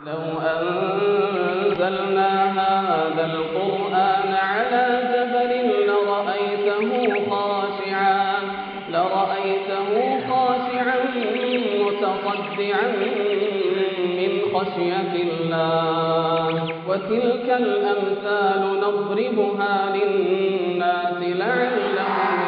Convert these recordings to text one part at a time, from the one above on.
لو أنزلنا هذا القرآن على جبل لرأيته خاشعا متصدعا من خشية الله وتلك الأمثال نضربها للناس لعلهم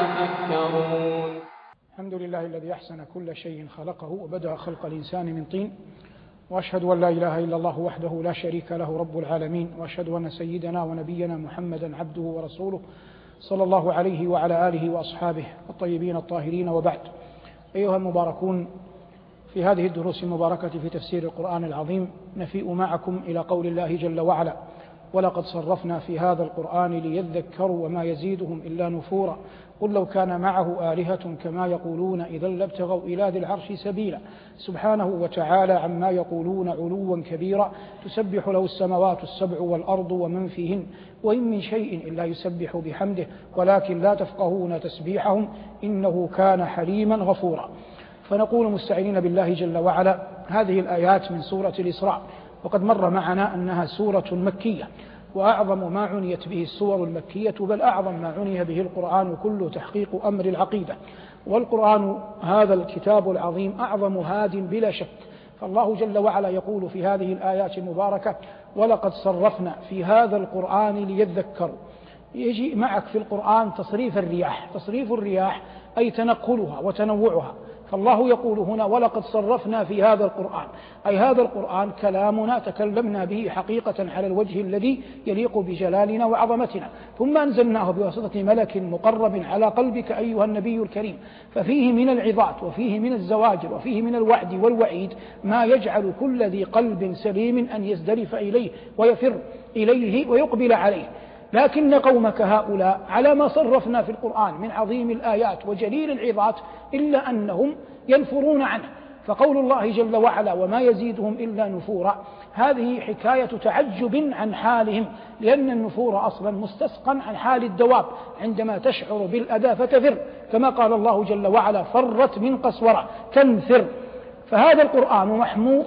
يتفكرون. الحمد لله الذي أحسن كل شيء خلقه وبدأ خلق الإنسان من طين، وأشهد أن لا إله إلا الله وحده لا شريك له رب العالمين، وأشهد أن سيدنا ونبينا محمدا عبده ورسوله صلى الله عليه وعلى آله وأصحابه الطيبين الطاهرين، وبعد. أيها المباركون، في هذه الدروس المباركة في تفسير القرآن العظيم نفيء معكم إلى قول الله جل وعلا: ولقد صرفنا في هذا القرآن ليذكروا وما يزيدهم إلا نفورا قل لو كان معه آلهة كما يقولون إذا لابتغوا إلى ذي العرش سبيلا سبحانه وتعالى عما يقولون علوا كبيرا تسبح له السماوات السبع والأرض ومن فيهن وإن من شيء إلا يسبح بحمده ولكن لا تفقهون تسبيحهم إنه كان حليما غفورا. فنقول مستعينين بالله جل وعلا: هذه الآيات من سورة الإسراء، وقد مر معنا أنها سورة مكية، وأعظم ما عنيت به السور المكية، بل أعظم ما عني به القرآن كله تحقيق أمر العقيدة. والقرآن هذا الكتاب العظيم أعظم هاد بلا شك. فالله جل وعلا يقول في هذه الآيات المباركة: ولقد صرفنا في هذا القرآن ليذكروا. يجي معك في القرآن تصريف الرياح، تصريف الرياح أي تنقلها وتنوعها. فالله يقول هنا: ولقد صرفنا في هذا القرآن، أي هذا القرآن كلامنا تكلمنا به حقيقة على الوجه الذي يليق بجلالنا وعظمتنا، ثم أنزلناه بواسطة ملك مقرب على قلبك أيها النبي الكريم، ففيه من العظات وفيه من الزواجر وفيه من الوعد والوعيد ما يجعل كل ذي قلب سليم أن يزدرف إليه ويفر إليه ويقبل عليه. لكن قومك هؤلاء على ما صرفنا في القرآن من عظيم الآيات وجليل العظات إلا أنهم ينفرون عنه. فقول الله جل وعلا: وما يزيدهم إلا نفورا، هذه حكاية تعجب عن حالهم، لأن النفور أصلا مستسقا عن حال الدواب عندما تشعر بالأذى فتفر، كما قال الله جل وعلا: فرت من قسورة تنفر. فهذا القرآن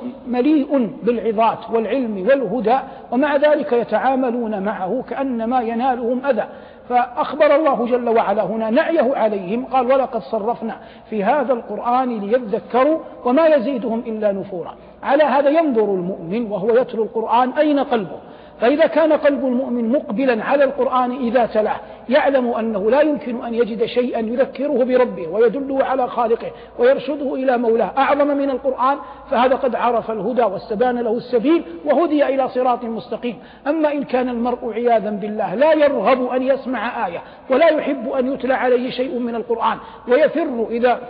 مليء بالعظات والعلم والهدى، ومع ذلك يتعاملون معه كأنما ينالهم أذى. فأخبر الله جل وعلا هنا نعيه عليهم، قال: ولقد صرفنا في هذا القرآن ليذكروا وما يزيدهم إلا نفورا. على هذا ينظر المؤمن وهو يتلو القرآن أين قلبه. فإذا كان قلب المؤمن مقبلا على القرآن إذا تلاه يعلم أنه لا يمكن أن يجد شيئا يذكره بربه ويدله على خالقه ويرشده إلى مولاه أعظم من القرآن، فهذا قد عرف الهدى واستبان له السبيل وهدي إلى صراط مستقيم. أما إن كان المرء عياذا بالله لا يرغب أن يسمع آية ولا يحب أن يتلى عليه شيء من القرآن ويفر إذا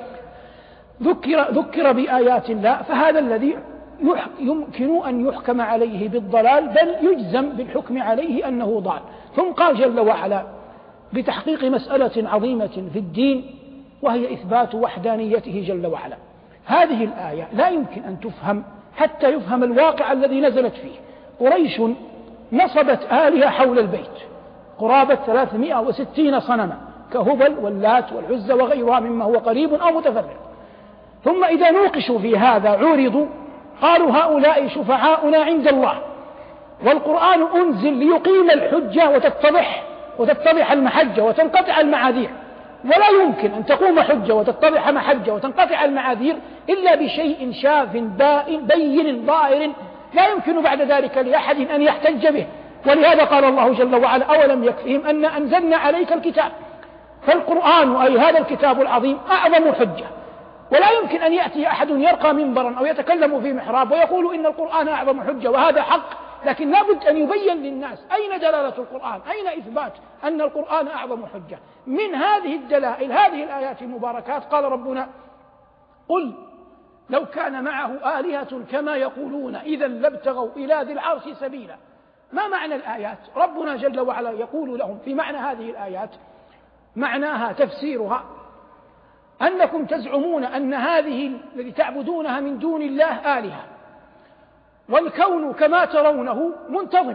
ذكر بآيات الله، فهذا الذي يمكن أن يحكم عليه بالضلال، بل يجزم بالحكم عليه أنه ضال. ثم قال جل وعلا بتحقيق مسألة عظيمة في الدين، وهي إثبات وحدانيته جل وعلا. هذه الآية لا يمكن أن تفهم حتى يفهم الواقع الذي نزلت فيه. قريش نصبت آلهة حول البيت قرابة 360 صنما كهبل واللات والعزى وغيرها مما هو قريب أو متفرق. ثم إذا نوقشوا في هذا عورضوا قالوا: هؤلاء شفعاؤنا عند الله، والقرآن أنزل ليقيم الحجة وتتضح المحجة وتنقطع المعاذير، ولا يمكن أن تقوم حجة وتتضح محجة وتنقطع المعاذير إلا بشيء شاف بين ظاهر لا يمكن بعد ذلك لأحد أن يحتج به. ولهذا قال الله جل وعلا: أولم يكفهم أن أنزلنا عليك الكتاب. فالقرآن أي هذا الكتاب العظيم أعظم حجة، ولا يمكن أن يأتي أحد يرقى منبرا أو يتكلم في محراب ويقول إن القرآن أعظم حجة، وهذا حق، لكن لابد أن يبين للناس أين دلالة القرآن، أين إثبات أن القرآن أعظم حجة. من هذه الدلائل هذه الآيات المباركات قال ربنا: قل لو كان معه آلهة كما يقولون إذا لابتغوا إلى ذي العرش سبيلا. ما معنى الآيات؟ ربنا جل وعلا يقول لهم في معنى هذه الآيات، معناها تفسيرها أنكم تزعمون أن هذه الذي تعبدونها من دون الله آلهة، والكون كما ترونه منتظم.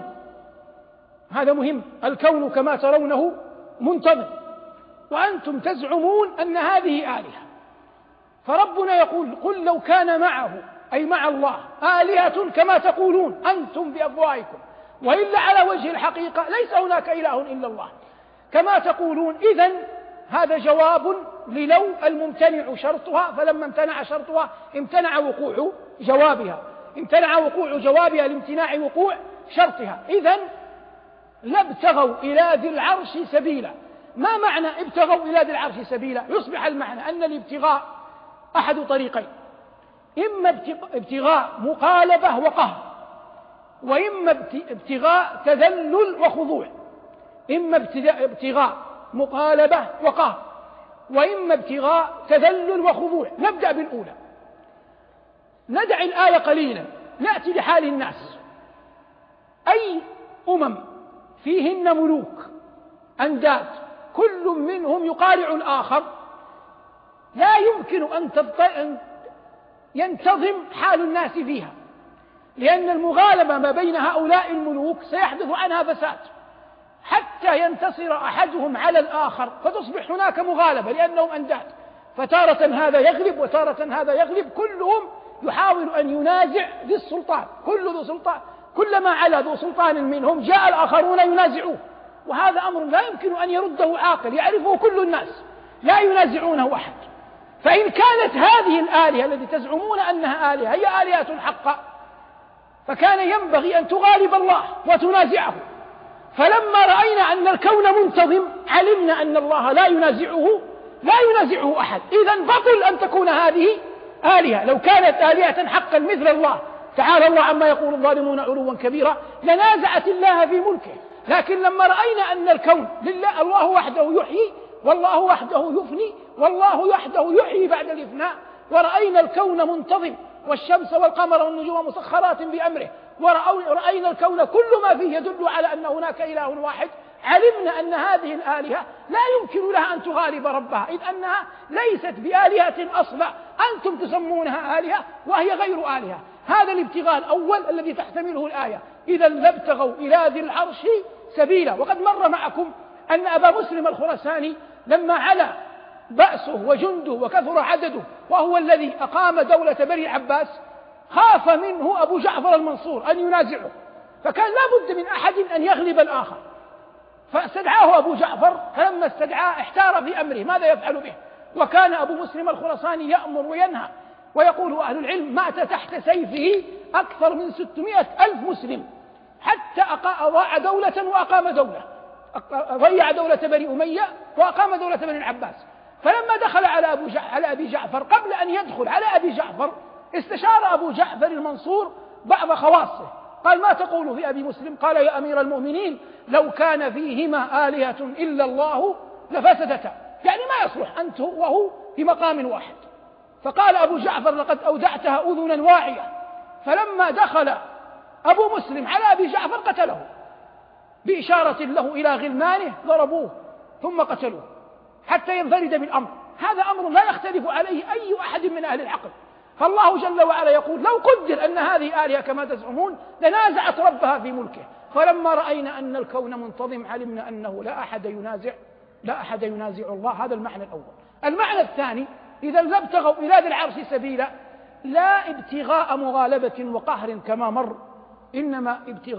هذا مهم، الكون كما ترونه منتظم، وأنتم تزعمون أن هذه آلهة. فربنا يقول: قل لو كان معه أي مع الله آلهة كما تقولون أنتم بأفواهكم، وإلا على وجه الحقيقة ليس هناك إله إلا الله كما تقولون. إذن هذا جواب للو الممتنع شرطها، فلما امتنع شرطها امتنع وقوع جوابها، امتنع وقوع جوابها لامتناع وقوع شرطها. إذن لابتغوا إلى ذي العرش سبيلا. ما معنى ابتغوا إلى ذي العرش سبيلا؟ يصبح المعنى أن الابتغاء أحد طريقين: إما ابتغاء مقالبة وقهر، وإما ابتغاء تذلل وخضوع. إما ابتغاء مقالبة وقهر، وإما ابتغاء تذلل وخضوع. نبدأ بالأولى، ندع الآية قليلا، نأتي لحال الناس. أي فيهن ملوك أنداد كل منهم يقارع الآخر، لا يمكن أن ينتظم حال الناس فيها، لأن المغالبة ما بين هؤلاء الملوك سيحدث عنها فساد حتى ينتصر أحدهم على الآخر، فتصبح هناك مغالبة لأنهم أنداد، فتارة هذا يغلب وتارة هذا يغلب، كلهم يحاول أن ينازع ذي السلطان. كلما علا ذو سلطان منهم جاء الآخرون ينازعوه، وهذا أمر لا يمكن أن يرده عاقل، يعرفه كل الناس، لا ينازعونه أحد. فإن كانت هذه الآلهة التي تزعمون أنها آلهة هي آلهة حقا، فكان ينبغي أن تغالب الله وتنازعه. فلما رأينا أن الكون منتظم علمنا أن الله لا ينازعه أحد. إذن بطل أن تكون هذه آلهة. لو كانت آلهة حقا مثل الله تعالى الله عما يقول الظالمون علوا كبيرا لنازعت الله في ملكه. لكن لما رأينا أن الكون لله، الله وحده يحيي والله وحده يفني والله وحده يحيي بعد الإفناء، ورأينا الكون منتظم والشمس والقمر والنجوم مسخرات بأمره، ورأينا الكون كل ما فيه يدل على أن هناك إله واحد، علمنا أن هذه الآلهة لا يمكن لها أن تغالب ربها، إذ أنها ليست بآلهة أصلا، أنتم تسمونها آلهة وهي غير آلهة. هذا الابتغاء الأول الذي تحتمله الآية، إذا لابتغوا إلى ذي العرش سبيلا. وقد مر معكم أن أبا مسلم الخراساني لما علا بأسه وجنده وكثر عدده وهو الذي أقام دولة بني العباس، خاف منه أبو جعفر المنصور أن ينازعه، فكان لا بد من أحد أن يغلب الآخر، فاستدعاه أبو جعفر، فلما استدعاه احتار في أمره ماذا يفعل به. وكان أبو مسلم الخراساني يأمر وينهى، ويقول أهل العلم مات تحت سيفه أكثر من 600,000 مسلم، حتى أضاع دولة وأقام دولة، ضيع دولة بني أمية وأقام دولة بني العباس. فلما دخل على أبي جعفر، قبل أن يدخل على أبي جعفر استشار أبو جعفر المنصور بعض خواصه، قال: ما تقول في أبي مسلم؟ قال: يا أمير المؤمنين، لو كان فيهما آلهة إلا الله لفسدتا، يعني ما يصلح أنت وهو في مقام واحد. فقال أبو جعفر: لقد أودعتها أذنا واعية. فلما دخل أبو مسلم على أبي جعفر قتله بإشارة له إلى غلمانه، ضربوه ثم قتلوه حتى ينفرد بالأمر. هذا أمر لا يختلف عليه أي أحد من أهل العقل. فالله جل وعلا يقول: لو قدر أن هذه آلهة كما تزعمون لنازعت ربها في ملكه. فلما رأينا أن الكون منتظم علمنا أنه لا أحد ينازع الله. هذا المعنى الأول. المعنى الثاني: إذا لابتغوا إلى ذي العرش سبيلا، لا ابتغاء مغالبة وقهر كما مر، إنما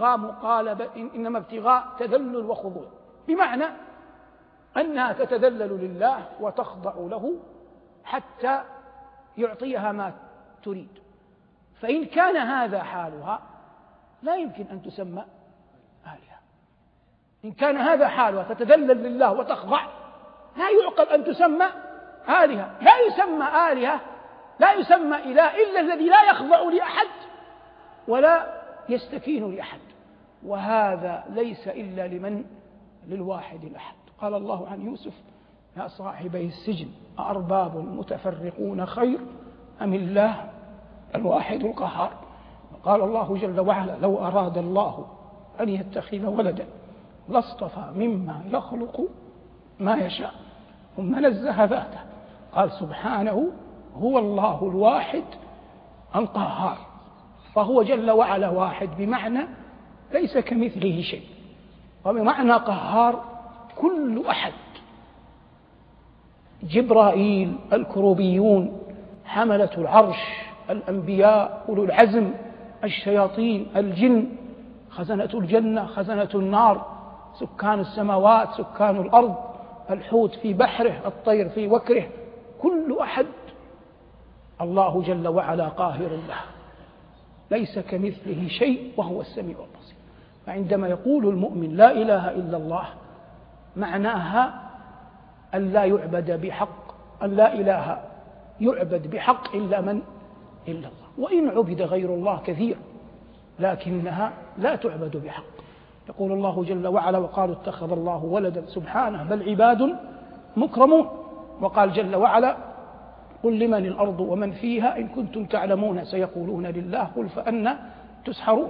ابتغاء تذلل وخضوع، بمعنى أنها تتذلل لله وتخضع له حتى يعطيها ما تريد. فإن كان هذا حالها لا يمكن أن تسمى آلهة. إن كان هذا حالها تتذلل لله وتخضع، لا يعقل أن تسمى آلهة. لا يسمى آلهة، لا يسمى إله إلا الذي لا يخضع لأحد ولا يستكين لأحد، وهذا ليس إلا للواحد الأحد. قال الله عن يوسف: يا صاحبي السجن أأرباب متفرقون خير أم الله الواحد القهار. قال الله جل وعلا: لو أراد الله أن يتخذ ولدا لاصطفى مما يخلق ما يشاء، ثم نزه ذاته قال سبحانه: هو الله الواحد القهار. فهو جل وعلا واحد بمعنى ليس كمثله شيء، وبمعنى قهار كل أحد. جبرائيل، الكروبيون، حملة العرش، الأنبياء أولو العزم، الشياطين، الجن، خزنة الجنة، خزنة النار، سكان السماوات، سكان الأرض، الحوت في بحره، الطير في وكره، كل أحد الله جل وعلا قاهر له، ليس كمثله شيء وهو السميع البصير. فعندما يقول المؤمن لا إله إلا الله معناها أن لا يعبد بحق، أن لا إله يعبد بحق إلا الله، وإن عبد غير الله كثير لكنها لا تعبد بحق. يقول الله جل وعلا وقالوا اتخذ الله ولدا سبحانه بل عباد مكرمون. وقال جل وعلا قل لمن الأرض ومن فيها إن كنتم تعلمون سيقولون لله قل فأنى تسحرون،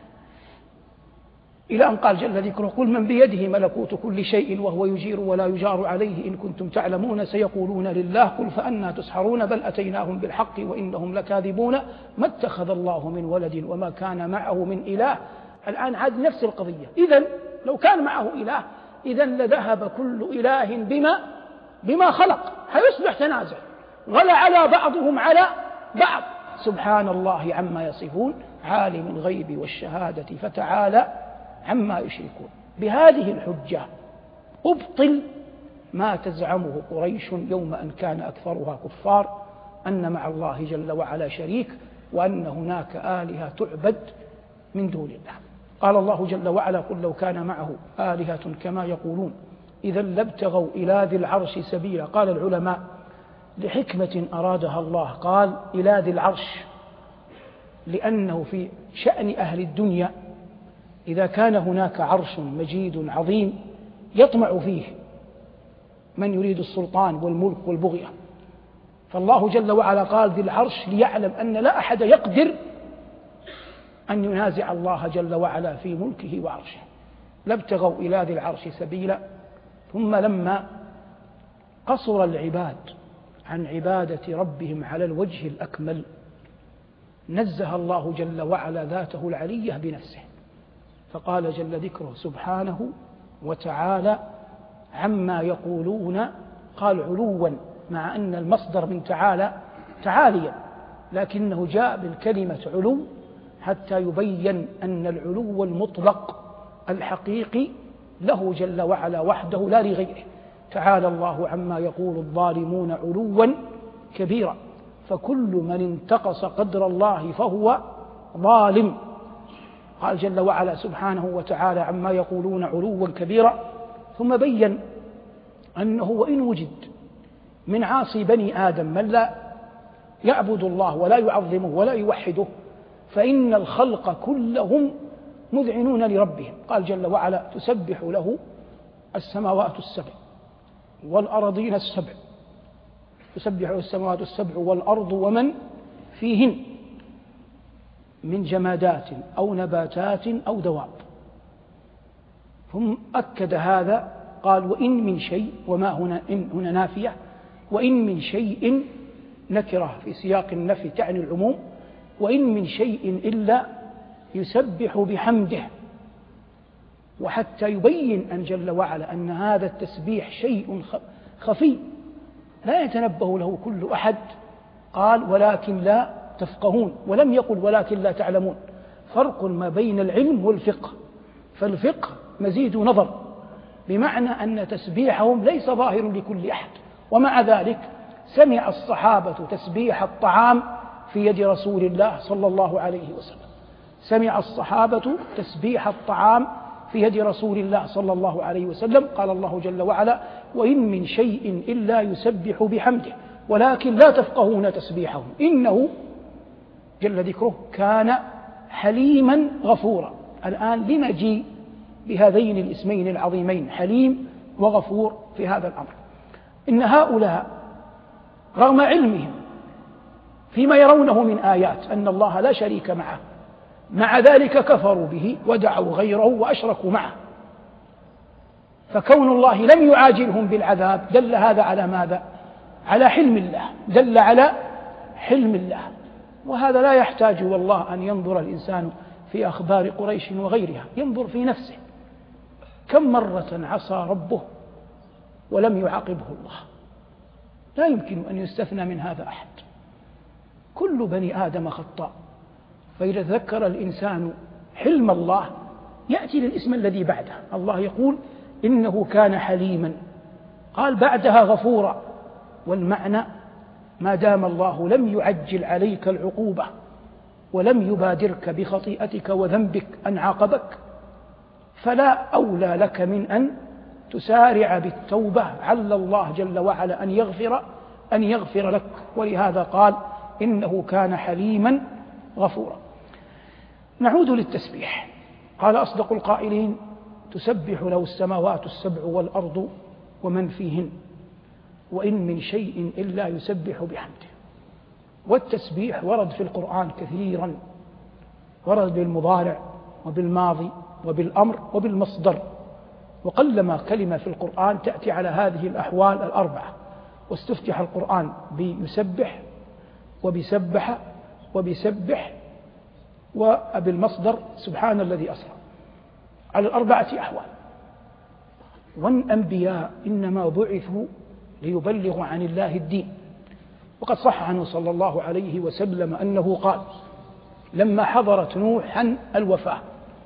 إلى أن قال جل ذكره قل من بيده ملكوت كل شيء وهو يجير ولا يجار عليه إن كنتم تعلمون سيقولون لله قل فأنى تسحرون بل أتيناهم بالحق وإنهم لكاذبون ما اتخذ الله من ولد وما كان معه من إله. الآن عاد نفس القضية. إذن لو كان معه إله إذن لذهب كل إله بما خلق، هيصبح تنازع، غلا على بعضهم على بعض. سبحان الله عما يصفون عالم الغيب والشهادة فتعالى عما يشركون. بهذه الحجة أبطل ما تزعمه قريش يوم أن كان أكثرها كفار أن مع الله جل وعلا شريك وأن هناك آلهة تعبد من دون الله. قال الله جل وعلا قل لو كان معه آلهة كما يقولون إذا لابتغوا إلى ذي العرش سبيلا. قال العلماء لحكمة أرادها الله قال إلى ذي العرش، لأنه في شأن أهل الدنيا إذا كان هناك عرش مجيد عظيم يطمع فيه من يريد السلطان والملك والبغية، فالله جل وعلا قال ذي العرش ليعلم أن لا أحد يقدر أن ينازع الله جل وعلا في ملكه وعرشه. لابتغوا إلى ذي العرش سبيلا. ثم لما قصر العباد عن عبادة ربهم على الوجه الأكمل نزه الله جل وعلا ذاته العلية بنفسه، فقال جل ذكره سبحانه وتعالى عما يقولون، قال علوا مع أن المصدر من تعالى تعاليا، لكنه جاء بالكلمة علو حتى يبين أن العلو المطلق الحقيقي له جل وعلا وحده لا لغيره. تعالى الله عما يقول الظالمون علوا كبيرا، فكل من انتقص قدر الله فهو ظالم. قال جل وعلا سبحانه وتعالى عما يقولون علوا كبيرا، ثم بين أنه وإن وجد من عاصي بني آدم من لا يعبد الله ولا يعظمه ولا يوحده فإن الخلق كلهم مذعنون لربهم. قال جل وعلا تسبح له السماوات السبع والأرضين السبع، تسبح له السماوات السبع والأرض ومن فيهن من جمادات أو نباتات أو دواب. ثم أكد هذا قال وإن من شيء، وما هنا نافية، وإن من شيء نكرة في سياق النفي تعني العموم، وإن من شيء إلا يسبح بحمده، وحتى يبين أن جل وعلا أن هذا التسبيح شيء خفي لا يتنبه له كل أحد. قال ولكن لا تفقهون، ولم يقل ولكن لا تعلمون. فرق ما بين العلم والفقه، فالفقه مزيد نظر بمعنى أن تسبيحهم ليس ظاهر لكل أحد، ومع ذلك سمع الصحابة تسبيح الطعام في يد رسول الله صلى الله عليه وسلم، سمع الصحابة تسبيح الطعام في يد رسول الله صلى الله عليه وسلم. قال الله جل وعلا وإن من شيء إلا يسبح بحمده ولكن لا تفقهون تسبيحهم إنه جل ذكره كان حليما غفورا. الآن لنجي بهذين الاسمين العظيمين حليم وغفور في هذا الأمر. إن هؤلاء رغم علمهم فيما يرونه من آيات أن الله لا شريك معه، مع ذلك كفروا به ودعوا غيره وأشركوا معه، فكون الله لم يعاجلهم بالعذاب دل هذا على ماذا؟ على حلم الله، دل على حلم الله. وهذا لا يحتاج والله أن ينظر الإنسان في أخبار قريش وغيرها، ينظر في نفسه كم مرة عصى ربه ولم يعاقبه الله، لا يمكن أن يستثنى من هذا أحد. كل بني آدم خطاء، فإذا ذكر الإنسان حلم الله يأتي للاسم الذي بعده. الله يقول إنه كان حليما، قال بعدها غفورا، والمعنى ما دام الله لم يعجل عليك العقوبة ولم يبادرك بخطيئتك وذنبك أن عاقبك، فلا أولى لك من أن تسارع بالتوبة عل الله جل وعلا أن يغفر لك. ولهذا قال إنه كان حليما غفورا. نعود للتسبيح. قال أصدق القائلين: تسبح له السماوات السبع والأرض ومن فيهن وإن من شيء إلا يسبح بحمده. والتسبيح ورد في القرآن كثيرا، ورد بالمضارع وبالماضي وبالأمر وبالمصدر، وقلما كلمة في القرآن تأتي على هذه الأحوال الأربعة. واستفتح القرآن بيسبح وبسبح وبسبح وبالمصدر سبحان الذي أسرى، على الأربعة أحوال. والأنبياء إنما بعثوا ليبلغوا عن الله الدين. وقد صح عنه صلى الله عليه وسلم أنه قال لما حضرت نوحا الوفاة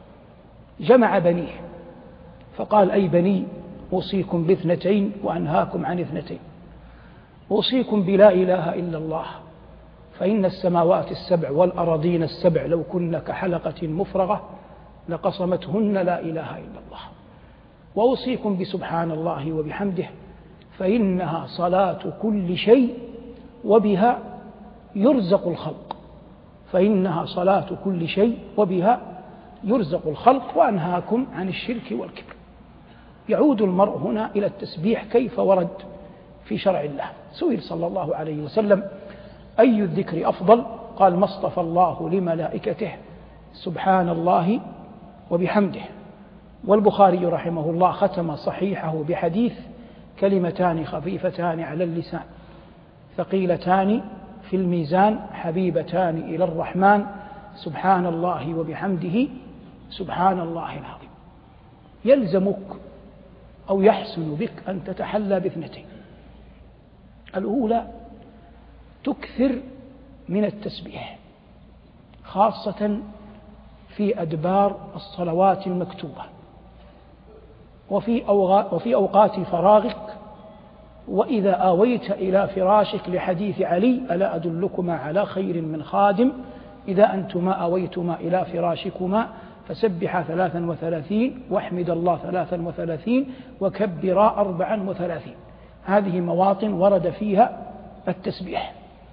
جمع بنيه فقال: أي بني، أوصيكم باثنتين وأنهاكم عن اثنتين. أوصيكم بلا إله إلا الله، فإن السماوات السبع والأراضين السبع لو كن كحلقة مفرغة لقصمتهن لا إله إلا الله. وأوصيكم بسبحان الله وبحمده، فإنها صلاة كل شيء وبها يرزق الخلق. فإنها صلاة كل شيء وبها يرزق الخلق. وأنهاكم عن الشرك والكبر. يعود المرء هنا إلى التسبيح كيف ورد في شرع الله. سئل صلى الله عليه وسلم: أي الذكر أفضل؟ قال: ما اصطفى الله لملائكته سبحان الله وبحمده. والبخاري رحمه الله ختم صحيحه بحديث: كلمتان خفيفتان على اللسان ثقيلتان في الميزان حبيبتان إلى الرحمن سبحان الله وبحمده سبحان الله العظيم. يلزمك أو يحسن بك أن تتحلى باثنتين. الأولى: تكثر من التسبيح، خاصة في أدبار الصلوات المكتوبة وفي أوقات فراغك، وإذا آويت إلى فراشك، لحديث علي: ألا أدلكما على خير من خادم إذا أنتما آويتما إلى فراشكما فسبحا 33 واحمد الله 33 وكبرا 34. هذه مواطن ورد فيها التسبيح.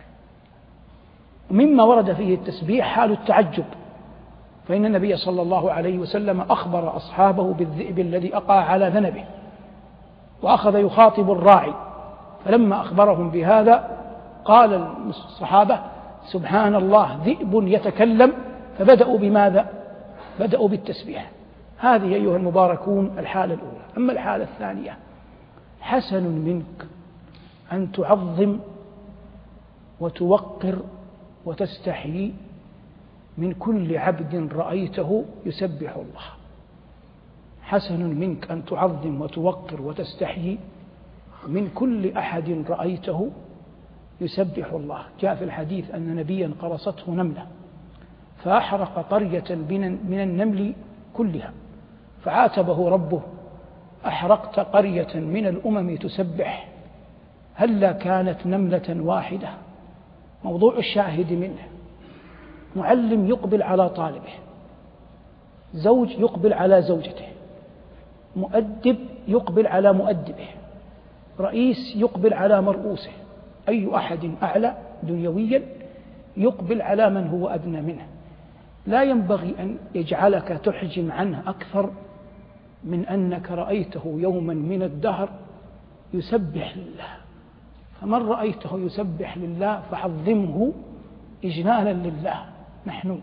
مما ورد فيه التسبيح حال التعجب، فإن النبي صلى الله عليه وسلم أخبر أصحابه بالذئب الذي أقع على ذنبه، وأخذ يخاطب الراعي، فلما أخبرهم بهذا قال الصحابة: سبحان الله، ذئب يتكلم. فبدأوا بماذا؟ بدأوا بالتسبيح. هذه أيها المباركون الحالة الأولى. أما الحالة الثانية: حسن منك أن تعظم وتوقر وتستحيي من كل عبد رأيته يسبح الله. حسن منك أن تعظم وتوقر وتستحيي من كل أحد رأيته يسبح الله. جاء في الحديث أن نبيا قرصته نملة فأحرق قرية من النمل كلها، فعاتبه ربه: أحرقت قرية من الأمم تسبح، هلا كانت نملة واحدة. موضوع الشاهد منه: معلم يقبل على طالبه، زوج يقبل على زوجته، مؤدب يقبل على مؤدبه، رئيس يقبل على مرؤوسه، أي أحد أعلى دنيويا يقبل على من هو أدنى منه. لا ينبغي أن يجعلك تحجم عنه أكثر من أنك رأيته يوما من الدهر يسبح لله. فمن رأيته يسبح لله فعظمه إجلالا لله. نحن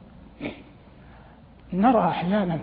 نرى أحيانا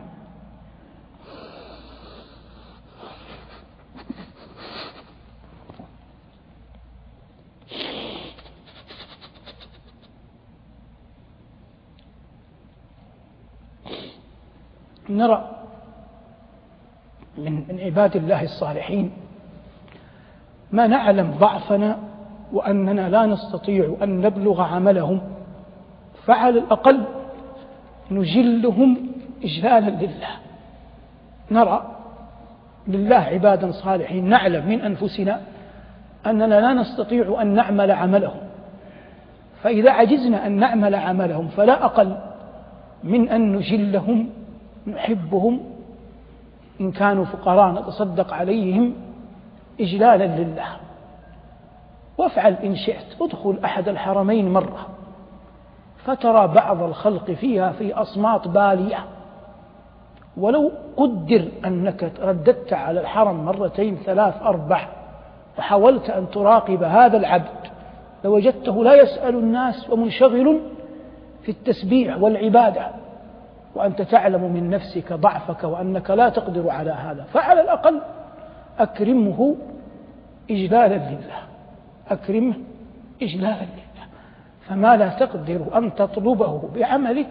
من عباد الله الصالحين ما نعلم ضعفنا وأننا لا نستطيع أن نبلغ عملهم، فعلى الأقل نجلهم إجلالا لله. نرى لله عبادا صالحين نعلم من أنفسنا أننا لا نستطيع أن نعمل عملهم، فإذا عجزنا أن نعمل عملهم فلا أقل من أن نجلهم، نحبهم، إن كانوا فقراء نتصدق عليهم إجلالا لله. وافعل إن شئت، ادخل أحد الحرمين مرة فترى بعض الخلق فيها في أصمات بالية، ولو قدر أنك رددت على الحرم مرتين 3 4 وحاولت أن تراقب هذا العبد لوجدته لا يسأل الناس ومنشغل في التسبيح والعبادة، وأنت تعلم من نفسك ضعفك وأنك لا تقدر على هذا، فعلى الأقل أكرمه إجلالا لله، أكرمه إجلالا لله. فما لا تقدر أن تطلبه بعملك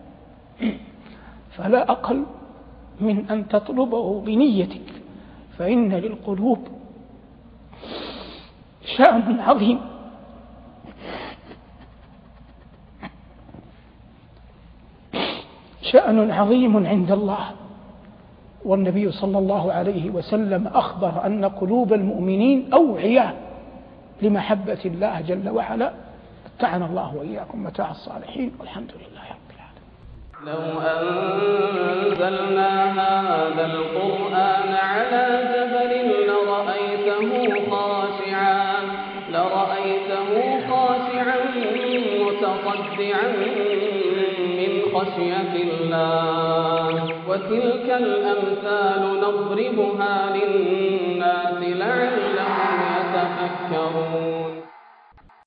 فلا أقل من أن تطلبه بنيتك، فإن للقلوب شأن عظيم. شأن عظيم عند الله، والنبي صلى الله عليه وسلم أخبر أن قلوب المؤمنين أوعية لمحبة الله جل وعلا. متعنا الله وإياكم متاع الصالحين، والحمد لله رب العالمين. لو أنزلنا هذا القرآن على جبل لرأيته خاشعا متصدعا من خشية الله. وتلك الأمثال نضربها للناس لعلهم